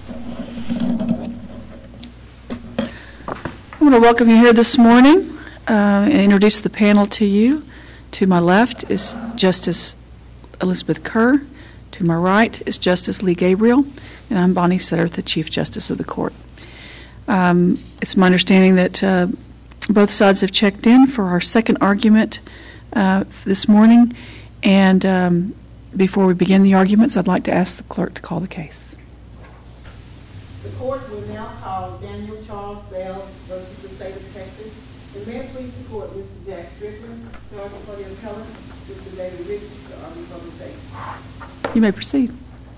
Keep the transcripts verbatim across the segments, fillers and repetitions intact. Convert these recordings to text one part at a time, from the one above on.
I want to welcome you here this morning uh, and introduce the panel to you. To my left is Justice Elizabeth Kerr. To my right is Justice Lee Gabriel, and I'm Bonnie Sutter, the Chief Justice of the Court. Um, it's my understanding that uh, both sides have checked in for our second argument uh, this morning, and um, before we begin the arguments, I'd like to ask the clerk to call the case. The court will now call Daniel Charles Bell versus the State of Texas. And may it please the court, Mister Jack Strickland, charged for the appellant, Mister David Richards, the Army Public Safety. You may proceed.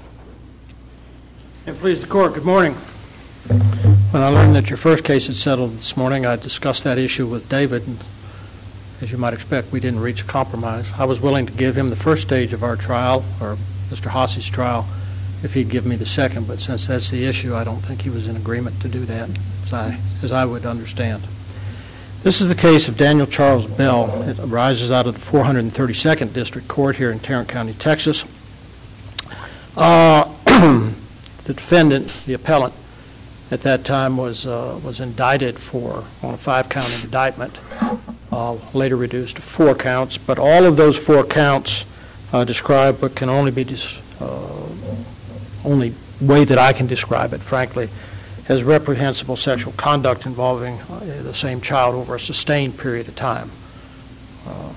And please the court, good morning. When I learned that your first case had settled this morning, I discussed that issue with David, and as you might expect, we didn't reach a compromise. I was willing to give him the first stage of our trial, or Mister Haasi's trial, if he'd give me the second, but since that's the issue, I don't think he was in agreement to do that, as I, as I would understand. This is the case of Daniel Charles Bell. It arises out of the four hundred thirty-second District Court here in Tarrant County, Texas. Uh, the defendant, the appellant, at that time was uh, was indicted for on a five-count indictment, uh, later reduced to four counts. But all of those four counts uh, describe what can only be dis- uh, only way that I can describe it, frankly, as reprehensible sexual conduct involving uh, the same child over a sustained period of time. Uh,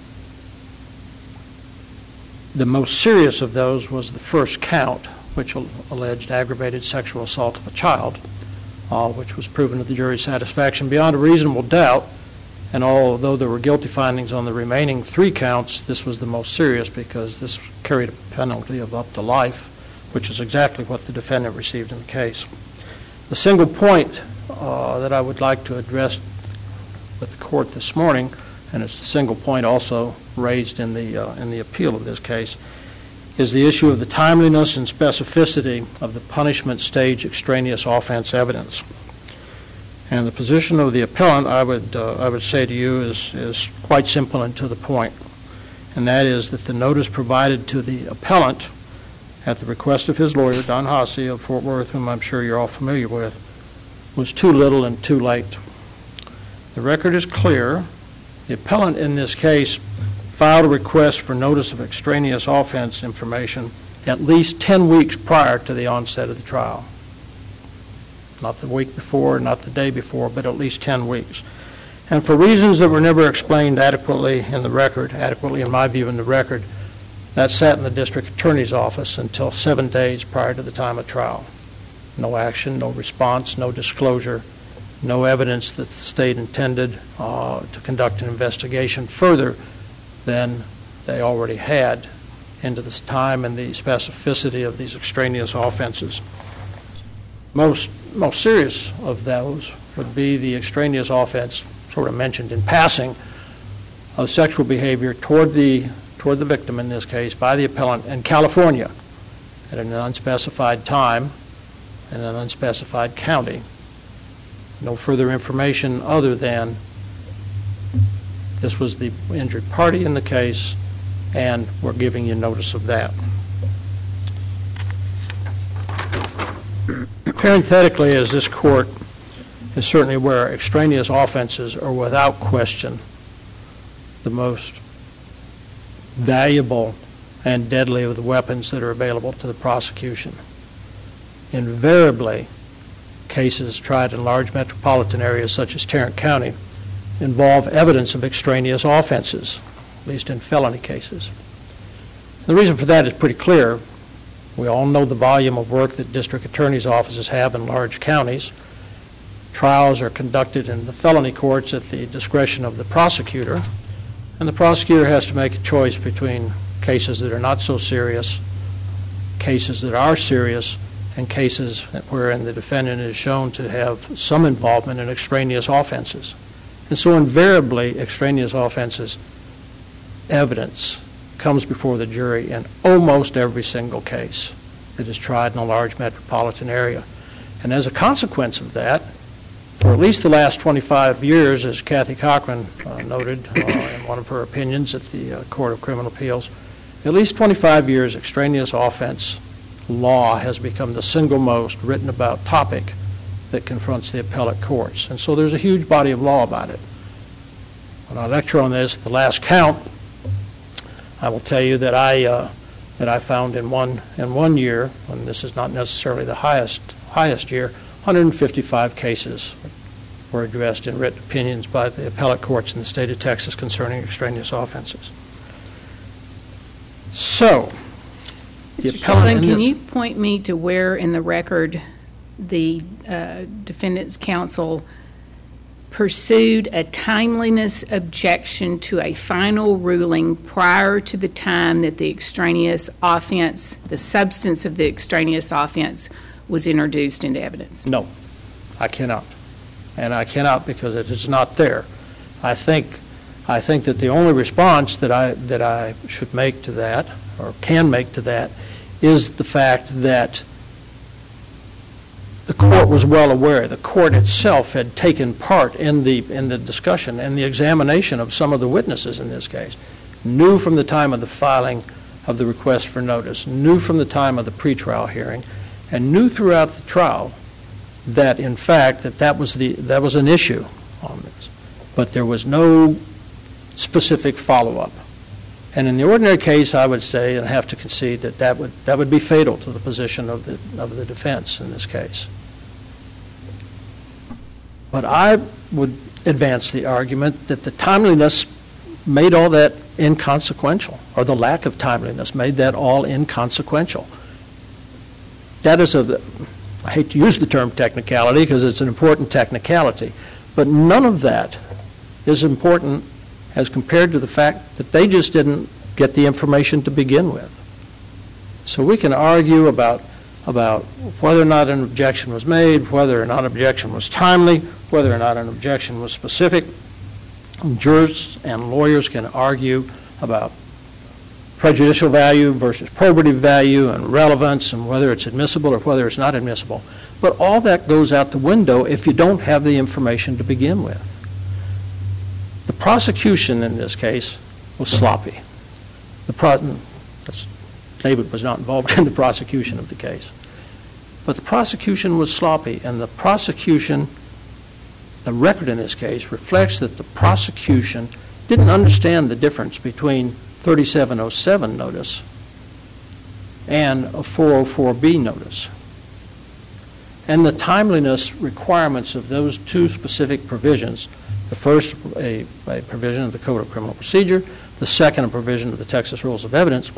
the most serious of those was the first count, which alleged aggravated sexual assault of a child, uh, which was proven to the jury's satisfaction beyond a reasonable doubt. And although there were guilty findings on the remaining three counts, this was the most serious because this carried a penalty of up to life, which is exactly what the defendant received in the case. The single point uh, that I would like to address with the court this morning, and it's the single point also raised in the uh, in the appeal of this case, is the issue of the timeliness and specificity of the punishment stage extraneous offense evidence. And the position of the appellant, I would uh, I would say to you, is is quite simple and to the point, and that is that the notice provided to the appellant at the request of his lawyer, Don Haasi of Fort Worth, whom I'm sure you're all familiar with, was too little and too late. The record is clear. The appellant in this case filed a request for notice of extraneous offense information at least ten weeks prior to the onset of the trial. Not the week before, not the day before, but at least ten weeks. And for reasons that were never explained adequately in the record, adequately in my view in the record, that sat in the district attorney's office until seven days prior to the time of trial. No action, no response, no disclosure, no evidence that the state intended uh, to conduct an investigation further than they already had into this time and the specificity of these extraneous offenses. Most, most serious of those would be the extraneous offense, sort of mentioned in passing, of sexual behavior toward the toward the victim in this case by the appellant in California at an unspecified time in an unspecified county. No further information other than this was the injured party in the case and we're giving you notice of that. Parenthetically, as this court is certainly aware, extraneous offenses are without question the most valuable and deadly of the weapons that are available to the prosecution. Invariably, cases tried in large metropolitan areas such as Tarrant County involve evidence of extraneous offenses, at least in felony cases. The reason for that is pretty clear. We all know the volume of work that district attorneys' offices have in large counties. Trials are conducted in the felony courts at the discretion of the prosecutor, and the prosecutor has to make a choice between cases that are not so serious, cases that are serious, and cases wherein the defendant is shown to have some involvement in extraneous offenses. And so invariably, extraneous offenses evidence comes before the jury in almost every single case that is tried in a large metropolitan area. And as a consequence of that, for at least the last twenty-five years, as Kathy Cochran uh, noted uh, in one of her opinions at the uh, Court of Criminal Appeals, at least twenty-five years extraneous offense law has become the single most written about topic that confronts the appellate courts. And so there's a huge body of law about it. When I lecture on this, the last count, I will tell you that I uh, that I found in one in one year, and this is not necessarily the highest highest year, one hundred fifty-five cases were addressed in written opinions by the appellate courts in the state of Texas concerning extraneous offenses. So, the Mister appellant Sullivan, in can this- you point me to where in the record the uh, defendant's counsel pursued a timeliness objection to a final ruling prior to the time that the extraneous offense, the substance of the extraneous offense, was introduced into evidence? No, I cannot. And I cannot because it is not there. I think I think that the only response that I that I should make to that, or can make to that, is the fact that the court was well aware. The court itself had taken part in the in the discussion and the examination of some of the witnesses in this case, knew from the time of the filing of the request for notice, knew from the time of the pretrial hearing, and knew throughout the trial that, in fact, that that was the that was an issue on this, but there was no specific follow-up. And in the ordinary case, I would say and have to concede that that would that would be fatal to the position of the of the defense in this case. But I would advance the argument that the timeliness made all that inconsequential, or the lack of timeliness made that all inconsequential. That is a, I hate to use the term technicality because it's an important technicality, but none of that is important as compared to the fact that they just didn't get the information to begin with. So we can argue about, about whether or not an objection was made, whether or not an objection was timely, whether or not an objection was specific. Jurists and lawyers can argue about prejudicial value versus probative value and relevance and whether it's admissible or whether it's not admissible. But all that goes out the window if you don't have the information to begin with. The prosecution in this case was sloppy. The pro- David was not involved in the prosecution of the case. But the prosecution was sloppy, and the prosecution, the record in this case, reflects that the prosecution didn't understand the difference between thirty-seven oh seven notice and a four oh four B notice. And the timeliness requirements of those two specific provisions, the first a, a provision of the Code of Criminal Procedure, the second a provision of the Texas Rules of Evidence,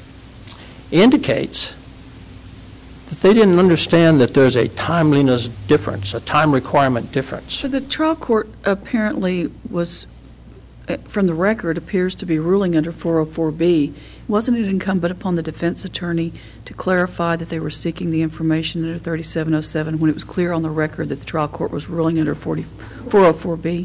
indicates that they didn't understand that there's a timeliness difference, a time requirement difference. So the trial court apparently was, uh, from the record, appears to be ruling under four oh four B. Wasn't it incumbent upon the defense attorney to clarify that they were seeking the information under thirty-seven oh seven when it was clear on the record that the trial court was ruling under four oh four B?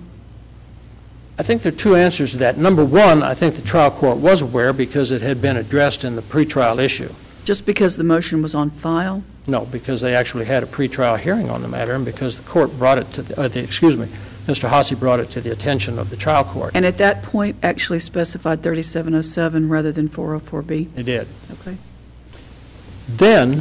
I think there are two answers to that. Number one, I think the trial court was aware because it had been addressed in the pretrial issue. Just because the motion was on file? No, because they actually had a pretrial hearing on the matter, and because the court brought it to, the, uh, the, excuse me, Mister Hasse brought it to the attention of the trial court. And at that point actually specified thirty-seven oh seven rather than four oh four B? It did. Okay. Then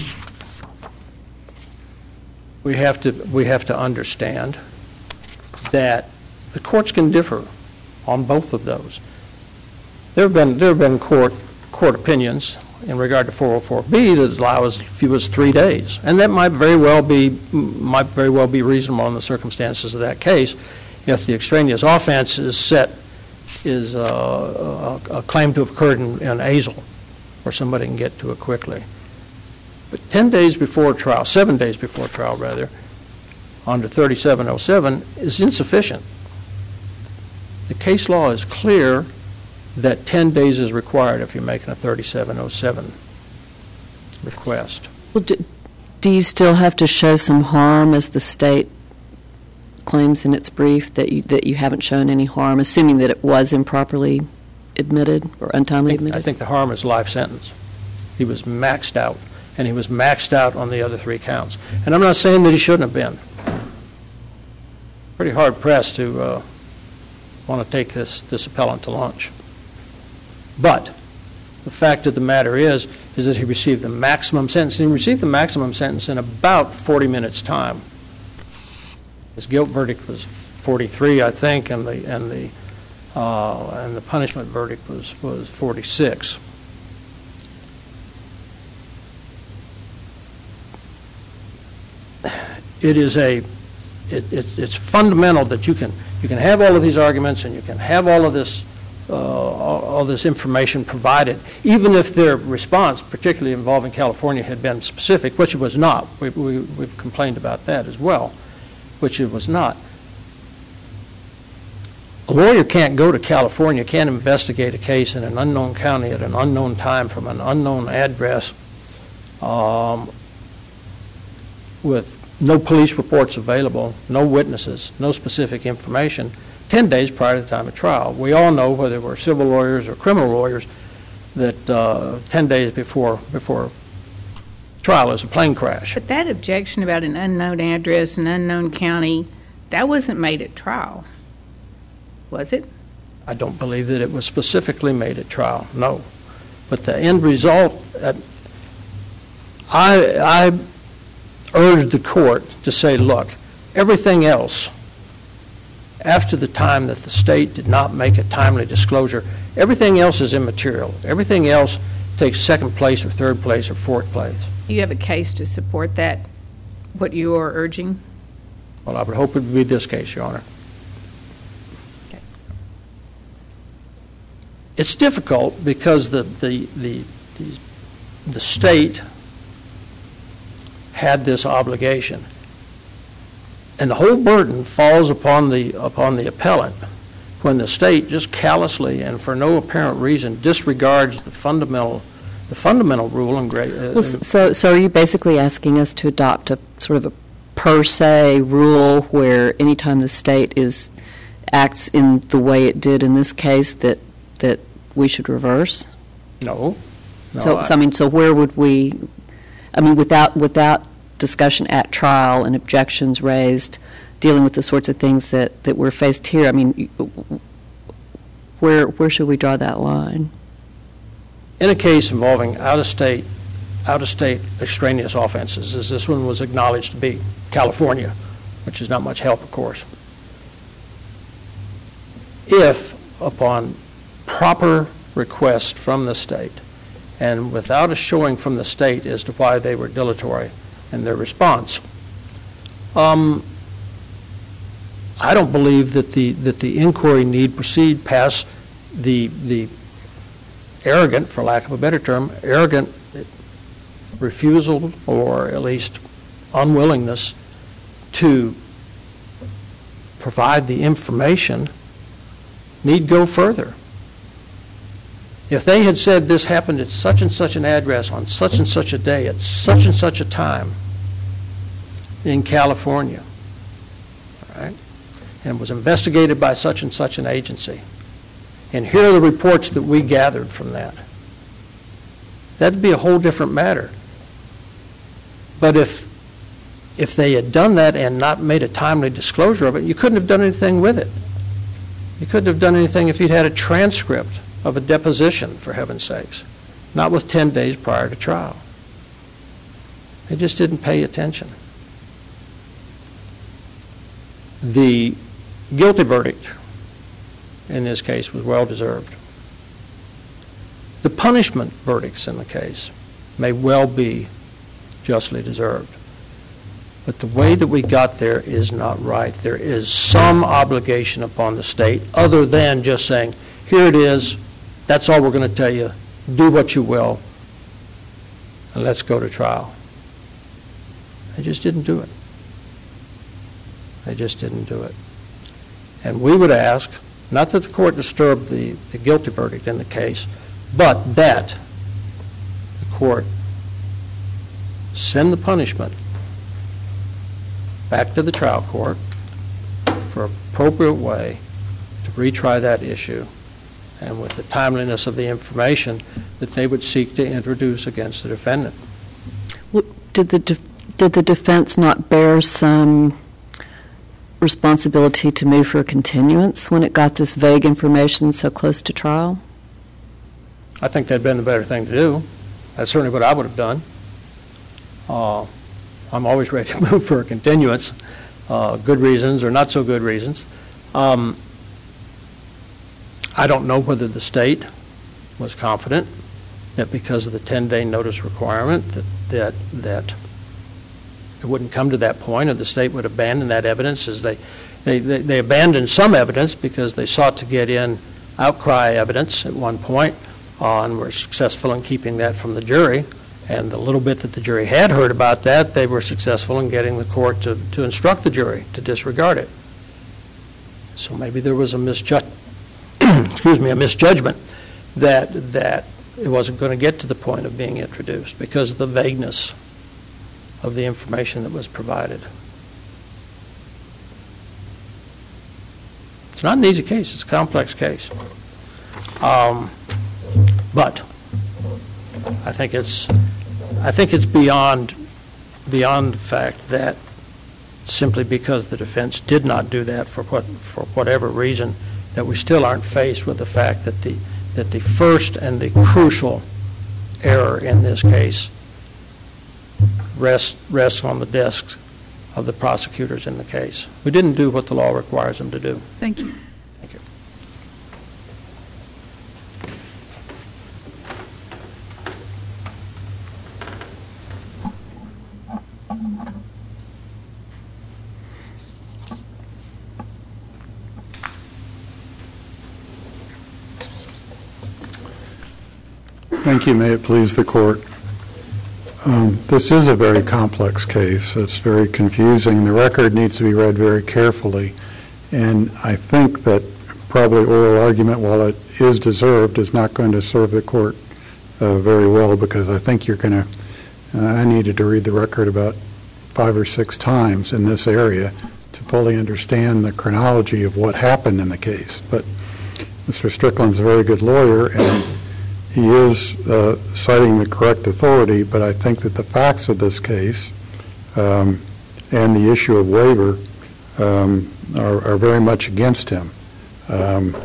we have to we have to understand that the courts can differ on both of those. There have been there have been court court opinions in regard to four oh four B that allow as few as three days, and that might very well be might very well be reasonable in the circumstances of that case, if the extraneous offense is set is uh, a, a claim to have occurred in, in Azle, where somebody can get to it quickly. But ten days before trial, seven days before trial rather, under thirty-seven oh seven is insufficient. The case law is clear that ten days is required if you're making a thirty-seven oh seven request. Well, do, do you still have to show some harm, as the state claims in its brief, that you that you haven't shown any harm, assuming that it was improperly admitted or untimely I think, admitted? I think the harm is life sentence. He was maxed out, and he was maxed out on the other three counts. And I'm not saying that he shouldn't have been. Pretty hard pressed to uh, want to take this, this appellant to lunch. But the fact of the matter is, is that he received the maximum sentence. And he received the maximum sentence in about forty minutes' time. His guilt verdict was forty-three, I think, and the and the uh, and the punishment verdict was was forty-six. It is a it, it, it's fundamental that you can you can have all of these arguments and you can have all of this uh, all, all this information provided, even if their response, particularly involving California, had been specific, which it was not. We, we, we've complained about that as well, which it was not. A lawyer can't go to California, can't investigate a case in an unknown county at an unknown time from an unknown address um, with no police reports available, no witnesses, no specific information, ten days prior to the time of trial. We all know, whether we're civil lawyers or criminal lawyers, that uh, ten days before before trial is a plane crash. But that objection about an unknown address, an unknown county, that wasn't made at trial, was it? I don't believe that it was specifically made at trial, no. But the end result, uh, I, I urged the court to say, look, everything else, after the time that the state did not make a timely disclosure, everything else is immaterial. Everything else takes second place or third place or fourth place. Do you have a case to support that, what you are urging? Well, I would hope it would be this case, Your Honor. Okay. It's difficult because the, the, the, the, the state had this obligation. And the whole burden falls upon the, upon the appellant when the state just callously and for no apparent reason disregards the fundamental, the fundamental rule in great. Uh, Well, so, so are you basically asking us to adopt a sort of a per se rule where anytime the state is acts in the way it did in this case that that we should reverse? No. no so, I, so I mean, so where would we? I mean, without without discussion at trial and objections raised, dealing with the sorts of things that that we're faced here. I mean, where where should we draw that line? In a case involving out-of-state, out-of-state extraneous offenses, as this one was acknowledged to be, California, which is not much help, of course. If, upon proper request from the state, and without a showing from the state as to why they were dilatory in their response, um, I don't believe that the that the inquiry need proceed past the the arrogant, for lack of a better term, arrogant refusal or at least unwillingness to provide the information need go further. If they had said this happened at such and such an address on such and such a day at such and such a time in California, all right, and was investigated by such and such an agency, and here are the reports that we gathered from that, that'd be a whole different matter. But if if they had done that and not made a timely disclosure of it, you couldn't have done anything with it. You couldn't have done anything if you'd had a transcript of a deposition, for heaven's sakes, not with ten days prior to trial. They just didn't pay attention. The guilty verdict in this case was well deserved. The punishment verdicts in the case may well be justly deserved. But the way that we got there is not right. There is some obligation upon the state other than just saying, here it is, that's all we're going to tell you, do what you will, and let's go to trial. They just didn't do it. They just didn't do it. And we would ask, not that the court disturb the, the guilty verdict in the case, but that the court send the punishment back to the trial court for appropriate way to retry that issue, and with the timeliness of the information that they would seek to introduce against the defendant. Did the def- did the defense not bear some responsibility to move for a continuance when it got this vague information so close to trial? I think that'd been the better thing to do. That's certainly what I would have done. Uh, I'm always ready to move for a continuance, uh, good reasons or not so good reasons. Um, I don't know whether the state was confident that because of the ten-day notice requirement that, that, that it wouldn't come to that point, or the state would abandon that evidence, as they, they, they, they abandoned some evidence because they sought to get in outcry evidence at one point, uh, and were successful in keeping that from the jury. And the little bit that the jury had heard about that, they were successful in getting the court to, to instruct the jury to disregard it. So maybe there was a misjudgment, excuse me, a misjudgment that that it wasn't going to get to the point of being introduced because of the vagueness of the information that was provided. It's not an easy case. It's a complex case. Um, but I think it's I think it's beyond beyond the fact that simply because the defense did not do that for what for whatever reason, that we still aren't faced with the fact that the that the first and the crucial error in this case rests rests on the desks of the prosecutors in the case. We didn't do what the law requires them to do. Thank you. Thank you. Thank you. May it please the court. Um, this is a very complex case. It's very confusing. The record needs to be read very carefully. And I think that probably oral argument, while it is deserved, is not going to serve the court uh, very well, because I think you're going to, uh, I needed to read the record about five or six times in this area to fully understand the chronology of what happened in the case. But Mister Strickland's a very good lawyer, and he is uh, citing the correct authority, but I think that the facts of this case um, and the issue of waiver um, are, are very much against him. Um,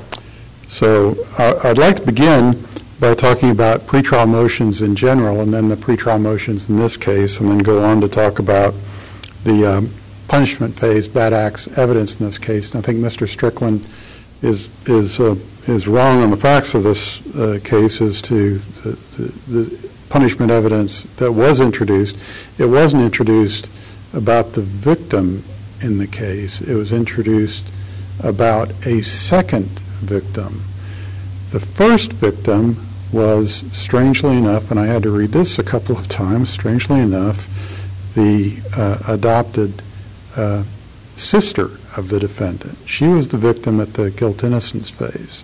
so I, I'd like to begin by talking about pretrial motions in general, and then the pretrial motions in this case, and then go on to talk about the um, punishment phase, bad acts evidence in this case. And I think Mister Strickland is is uh, is wrong on the facts of this uh, case as to the, the, the punishment evidence that was introduced. It wasn't introduced about the victim in the case. It was introduced about a second victim. The first victim was, strangely enough, and I had to read this a couple of times, strangely enough, the uh, adopted uh, sister of the defendant. She was the victim at the guilt-innocence phase.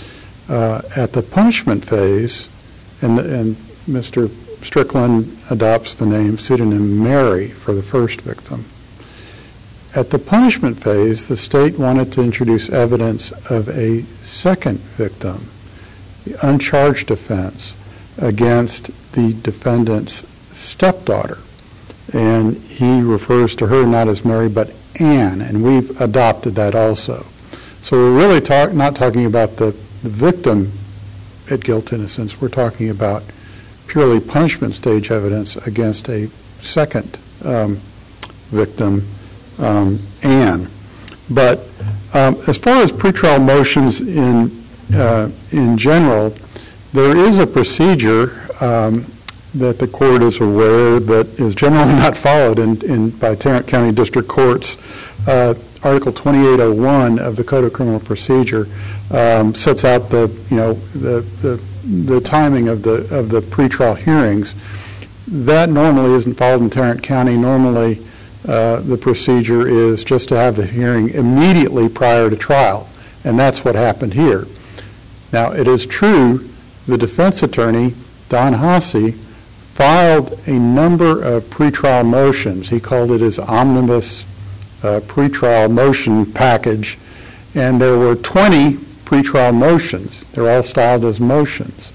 Uh, at the punishment phase, and, and Mister Strickland adopts the name, pseudonym Mary, for the first victim. At the punishment phase, the state wanted to introduce evidence of a second victim, the uncharged offense against the defendant's stepdaughter. And he refers to her not as Mary, but Anne, and we've adopted that also. So we're really talk, not talking about the, the victim at guilt innocence. We're talking about purely punishment stage evidence against a second um, victim, um, Anne. But um, as far as pretrial motions in uh, in general, there is a procedure um, that the court is aware that is generally not followed in, in by Tarrant County District Courts. Uh, Article twenty-eight oh one of the Code of Criminal Procedure um, sets out the you know the, the the timing of the of the pretrial hearings. That normally isn't followed in Tarrant County. Normally, uh, the procedure is just to have the hearing immediately prior to trial, and that's what happened here. Now, it is true the defense attorney, Don Hasse, filed a number of pretrial motions. He called it his omnibus uh, pretrial motion package, and there were twenty pretrial motions. They're all styled as motions.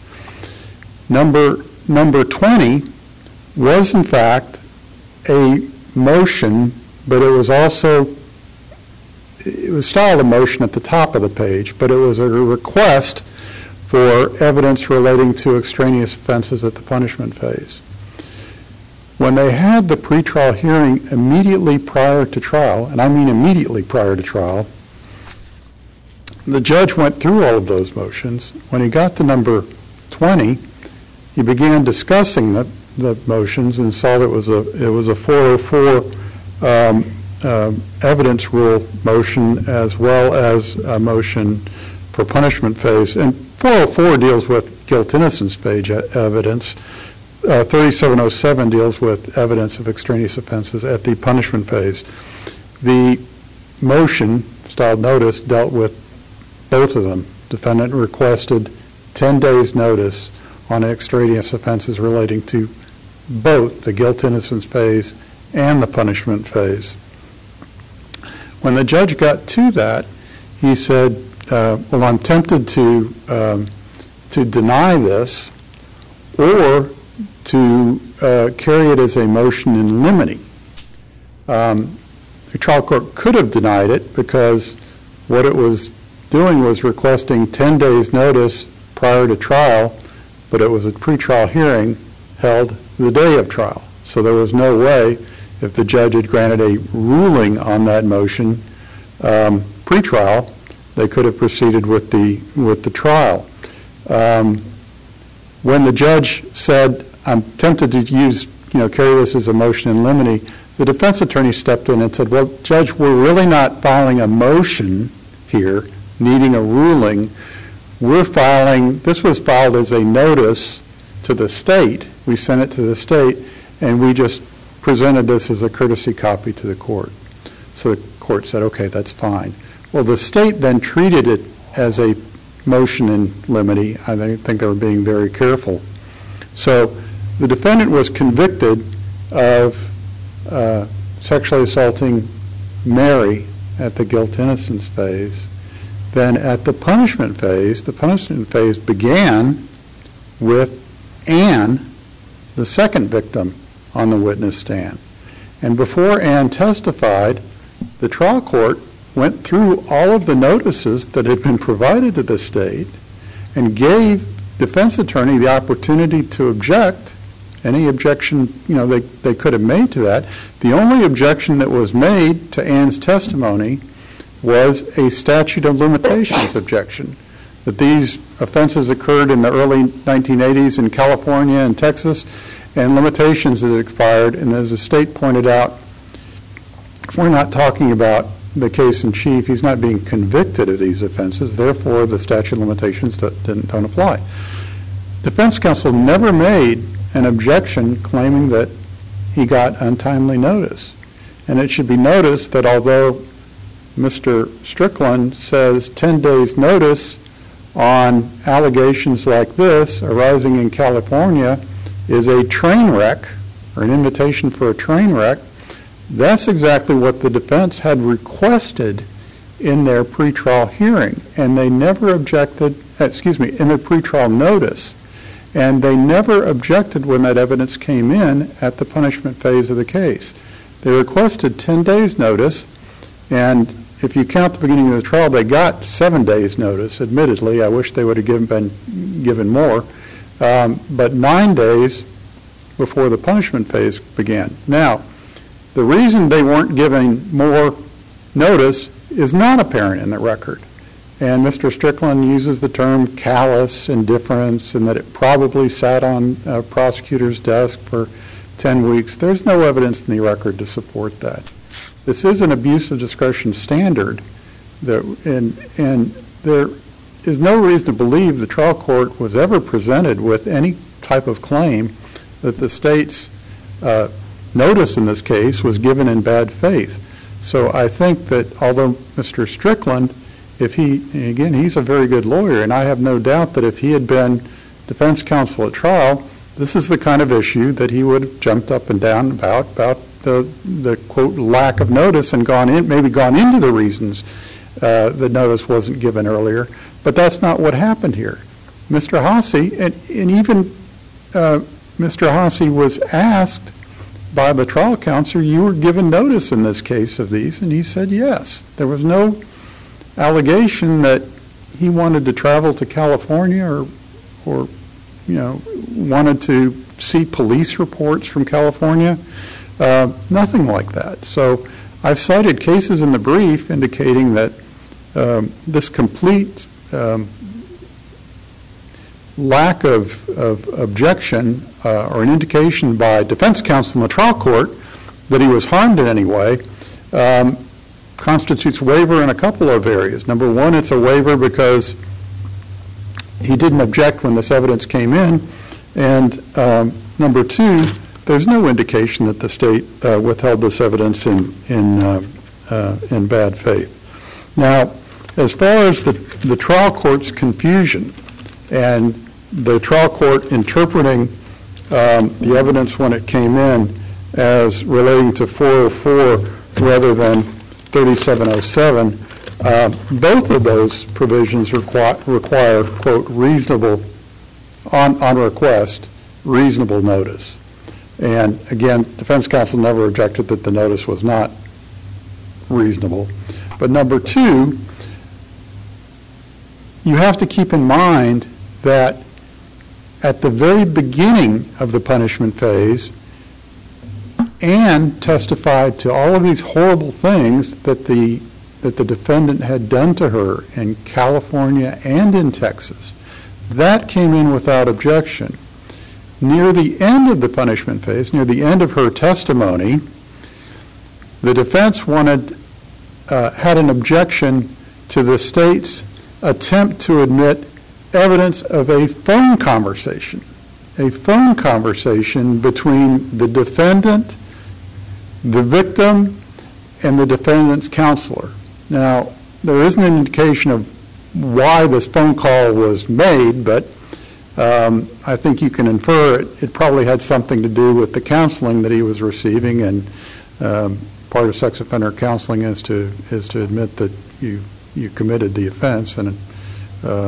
Number, number twenty was, in fact, a motion, but it was also, it was styled a motion at the top of the page, but it was a request for evidence relating to extraneous offenses at the punishment phase. When they had the pretrial hearing immediately prior to trial, and I mean immediately prior to trial, the judge went through all of those motions. When he got to number twenty, he began discussing the, the motions and saw that it was a, it was a four oh four um, uh, evidence rule motion as well as a motion for punishment phase. And four oh four deals with guilt-innocence phase evidence. Uh, thirty-seven oh seven deals with evidence of extraneous offenses at the punishment phase. The motion, styled notice, dealt with both of them. Defendant requested ten days notice on extraneous offenses relating to both the guilt-innocence phase and the punishment phase. When the judge got to that, he said, uh, well, I'm tempted to, um, to deny this or to uh, carry it as a motion in limine. Um, the trial court could have denied it because what it was doing was requesting ten days notice prior to trial, but it was a pretrial hearing held the day of trial. So there was no way, if the judge had granted a ruling on that motion um, pretrial, they could have proceeded with the with the trial. Um, when the judge said, I'm tempted to use, you know, carry this as a motion in limine, the defense attorney stepped in and said, well, Judge, we're really not filing a motion here, needing a ruling. We're filing, this was filed as a notice to the state. We sent it to the state, and we just presented this as a courtesy copy to the court. So the court said, okay, that's fine. Well, the state then treated it as a motion in limine. I think they were being very careful. So the defendant was convicted of uh, sexually assaulting Mary at the guilt-innocence phase. Then at the punishment phase, the punishment phase began with Ann, the second victim, on the witness stand. And before Ann testified, the trial court went through all of the notices that had been provided to the state and gave defense attorney the opportunity to object. Any objection, you know, they, they could have made to that. The only objection that was made to Ann's testimony was a statute of limitations objection, that these offenses occurred in the early nineteen eighties in California and Texas, and limitations had expired. And as the state pointed out, we're not talking about the case in chief. He's not being convicted of these offenses. Therefore, the statute of limitations don't, don't apply. Defense counsel never made an objection claiming that he got untimely notice. And it should be noticed that although Mister Strickland says ten days notice on allegations like this arising in California is a train wreck or an invitation for a train wreck, that's exactly what the defense had requested in their pretrial hearing. And they never objected, excuse me, in their pretrial notice. And they never objected when that evidence came in at the punishment phase of the case. They requested ten days notice, and if you count the beginning of the trial, they got seven days notice, admittedly. I wish they would have given, been given more. Um, but nine days before the punishment phase began. Now, the reason they weren't giving more notice is not apparent in the record. And Mister Strickland uses the term callous indifference and that it probably sat on a prosecutor's desk for ten weeks. There's no evidence in the record to support that. This is an abuse of discretion standard, that, and, and there is no reason to believe the trial court was ever presented with any type of claim that the state's uh, notice in this case was given in bad faith. So I think that although Mister Strickland, if he, again, he's a very good lawyer, and I have no doubt that if he had been defense counsel at trial, this is the kind of issue that he would have jumped up and down about, about the, the quote, lack of notice and gone in, maybe gone into the reasons uh, the notice wasn't given earlier. But that's not what happened here. Mister Hasse, and, and even uh, Mister Hasse was asked by the trial counsel, you were given notice in this case of these, and he said yes. There was no allegation that he wanted to travel to California or, or, you know, wanted to see police reports from California. Uh, nothing like that. So I've cited cases in the brief indicating that um, this complete um, lack of, of objection uh, or an indication by defense counsel in the trial court that he was harmed in any way um, constitutes waiver in a couple of areas. Number one, it's a waiver because he didn't object when this evidence came in. And um, number two, there's no indication that the state uh, withheld this evidence in, in, uh, uh, in bad faith. Now, as far as the, the trial court's confusion and the trial court interpreting um, the evidence when it came in as relating to four oh four rather than thirty-seven oh seven, uh, both of those provisions require, require quote, reasonable, on, on request, reasonable notice. And again, defense counsel never objected that the notice was not reasonable. But number two, you have to keep in mind that at the very beginning of the punishment phase, Anne testified to all of these horrible things that the that the defendant had done to her in California and in Texas. That came in without objection. Near the end of the punishment phase, near the end of her testimony, the defense wanted, uh, had an objection to the state's attempt to admit evidence of a phone conversation, a phone conversation between the defendant, the victim, and the defendant's counselor. Now, there isn't an indication of why this phone call was made, but um, I think you can infer it, it probably had something to do with the counseling that he was receiving, and um, part of sex offender counseling is to is to admit that you you committed the offense, and uh,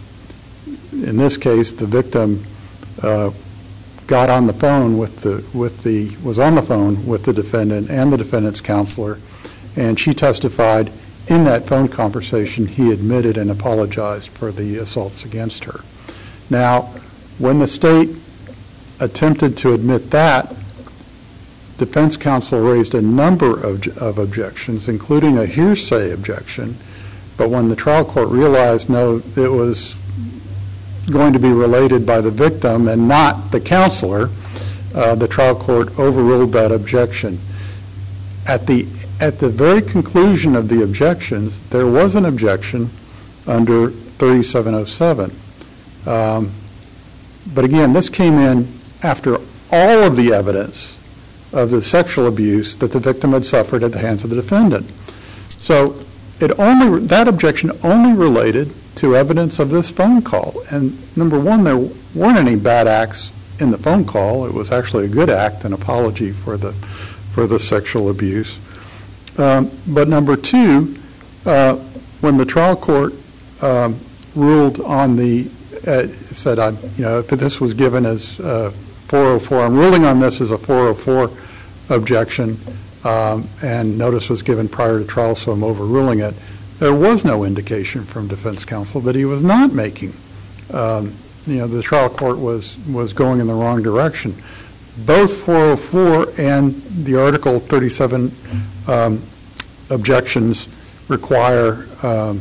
in this case, the victim uh, got on the phone with the with the was on the phone with the defendant and the defendant's counselor, and she testified in that phone conversation he admitted and apologized for the assaults against her. Now, when the state attempted to admit that, defense counsel raised a number of, of objections, including a hearsay objection, but when the trial court realized, no, it was going to be related by the victim and not the counselor, uh, the trial court overruled that objection. At the at the very conclusion of the objections, there was an objection under thirty-seven oh seven. Um, but again, this came in after all of the evidence of the sexual abuse that the victim had suffered at the hands of the defendant. So it only that objection only related to evidence of this phone call. And number one, there weren't any bad acts in the phone call. It was actually a good act, an apology for the for the sexual abuse. Um, but number two, uh, when the trial court um, ruled on the uh, said, I, you know, if this was given as uh, four oh four, I'm ruling on this as a four oh four objection, um, and notice was given prior to trial, so I'm overruling it. There was no indication from defense counsel that he was not making, um, you know, the trial court was, was going in the wrong direction. Both four oh four and the Article thirty-seven um, objections require um,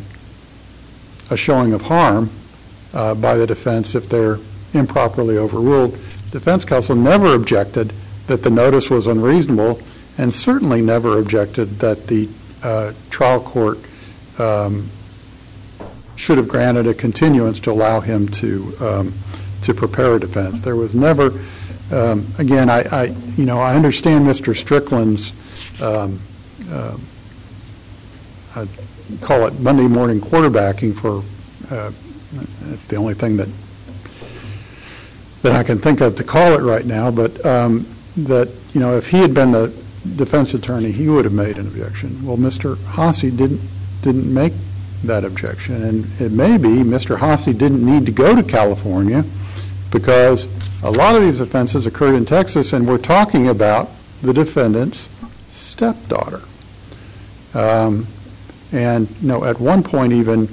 a showing of harm uh, by the defense if they're improperly overruled. Defense counsel never objected that the notice was unreasonable, and certainly never objected that the uh, trial court Um, should have granted a continuance to allow him to um, to prepare a defense. There was never, um, again, I, I you know I understand Mister Strickland's, um, uh, I call it Monday morning quarterbacking for. Uh, it's the only thing that that I can think of to call it right now. But um, that you know if he had been the defense attorney, he would have made an objection. Well, Mister Haase didn't. didn't make that objection, and it may be Mister Haase didn't need to go to California because a lot of these offenses occurred in Texas, and we're talking about the defendant's stepdaughter. Um, and, you know, at one point even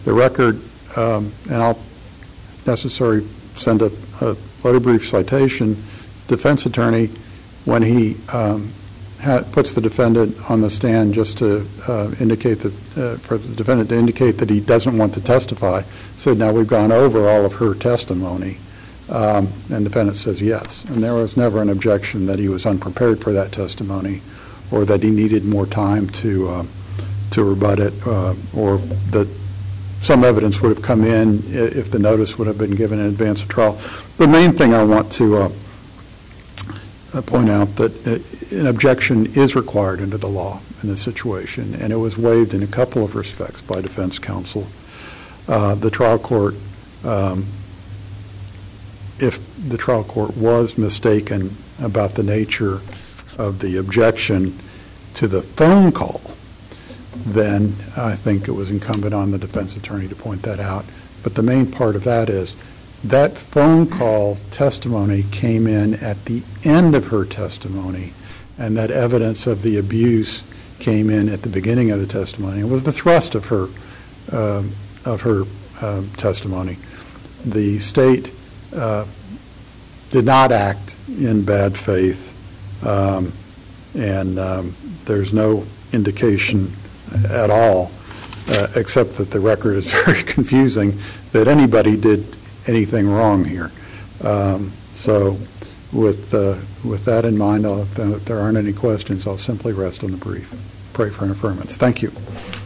The record, um, and I'll, if necessary, send a, a letter brief citation, defense attorney, when he um, ha- puts the defendant on the stand just to uh, indicate that, uh, for the defendant to indicate that he doesn't want to testify, said, now we've gone over all of her testimony. Um, and the defendant says yes. And there was never an objection that he was unprepared for that testimony or that he needed more time to uh, to rebut it, uh, or that some evidence would have come in if the notice would have been given in advance of trial. The main thing I want to uh, point out that uh, an objection is required under the law in this situation, and it was waived in a couple of respects by defense counsel. Uh, the trial court, um, if the trial court was mistaken about the nature of the objection to the phone call, then I think it was incumbent on the defense attorney to point that out. But the main part of that is that phone call testimony came in at the end of her testimony, and that evidence of the abuse came in at the beginning of the testimony. It was the thrust of her uh, of her uh, testimony. The state uh, did not act in bad faith, um, and um, there's no indication at all, uh, except that the record is very confusing, that anybody did anything wrong here. Um, so with uh, with that in mind, I'll, if there aren't any questions, I'll simply rest on the brief. Pray for an affirmance. Thank you.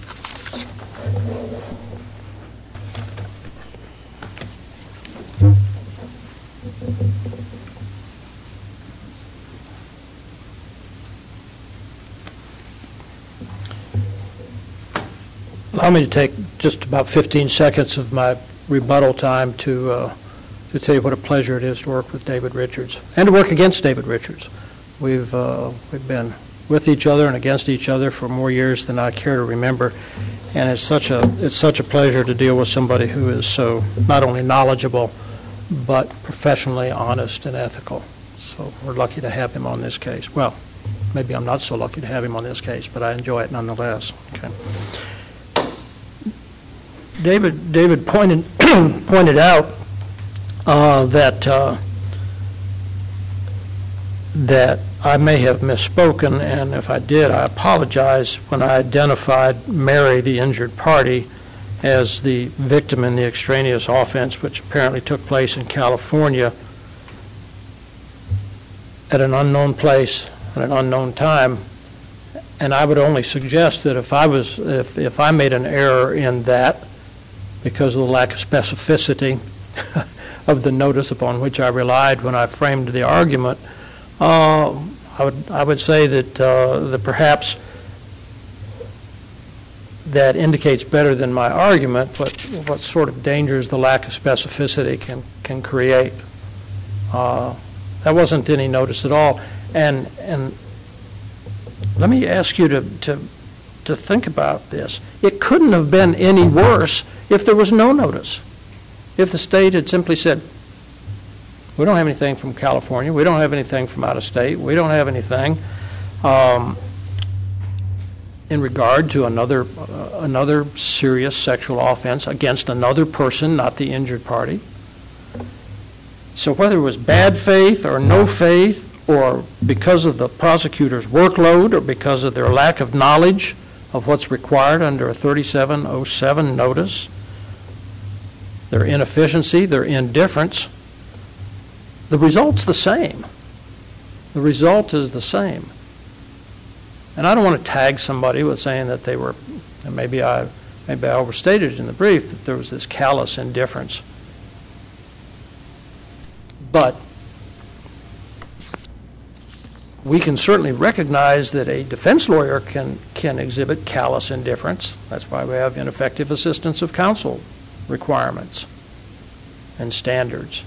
Allow me to take just about fifteen seconds of my rebuttal time to uh, to tell you what a pleasure it is to work with David Richards and to work against David Richards. We've uh, we've been with each other and against each other for more years than I care to remember, and it's such a it's such a pleasure to deal with somebody who is so not only knowledgeable but professionally honest and ethical. So we're lucky to have him on this case. Well, maybe I'm not so lucky to have him on this case, but I enjoy it nonetheless. Okay. David David pointed pointed out uh, that uh, that I may have misspoken, and if I did, I apologize when I identified Mary, the injured party, as the victim in the extraneous offense, which apparently took place in California at an unknown place at an unknown time. And I would only suggest that if I was if if I made an error in that, because of the lack of specificity of the notice upon which I relied when I framed the argument, uh, I would I would say that uh, that perhaps that indicates better than my argument what what sort of dangers the lack of specificity can can create. Uh, that wasn't any notice at all, and and let me ask you to to. to think about this. It couldn't have been any worse if there was no notice. If the state had simply said, we don't have anything from California, we don't have anything from out of state, we don't have anything um, in regard to another uh, another serious sexual offense against another person, not the injured party. So whether it was bad faith or no faith, or because of the prosecutor's workload, or because of their lack of knowledge of what's required under a thirty-seven oh seven notice, their inefficiency, their indifference, the result's the same. The result is the same. And I don't want to tag somebody with saying that they were, and maybe I, maybe I overstated it in the brief, that there was this callous indifference. But we can certainly recognize that a defense lawyer can, can exhibit callous indifference. That's why we have ineffective assistance of counsel requirements and standards.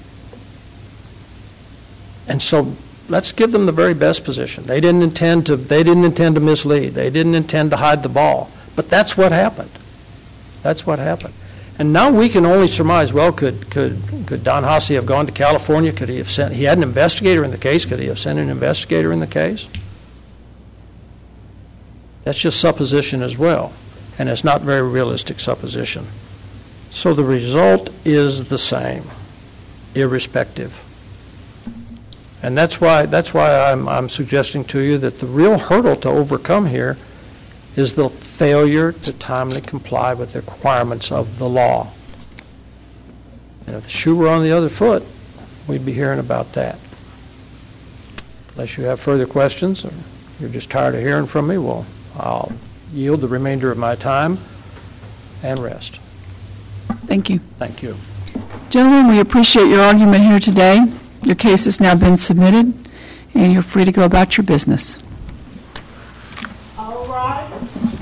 And so let's give them the very best position. They didn't intend to, they didn't intend to mislead. They didn't intend to hide the ball. But that's what happened. That's what happened. And now we can only surmise, well, could could could Don Hasse have gone to California? Could he have sent, he had an investigator in the case, could he have sent an investigator in the case? That's just supposition as well. and it's not very realistic supposition. So the result is the same, irrespective. And that's why, that's why I'm, I'm suggesting to you that the real hurdle to overcome here is the failure to timely comply with the requirements of the law. And if the shoe were on the other foot, we'd be hearing about that. Unless you have further questions, or you're just tired of hearing from me, well, I'll yield the remainder of my time and rest. Thank you. Thank you. Gentlemen, we appreciate your argument here today. Your case has now been submitted, and you're free to go about your business. All right.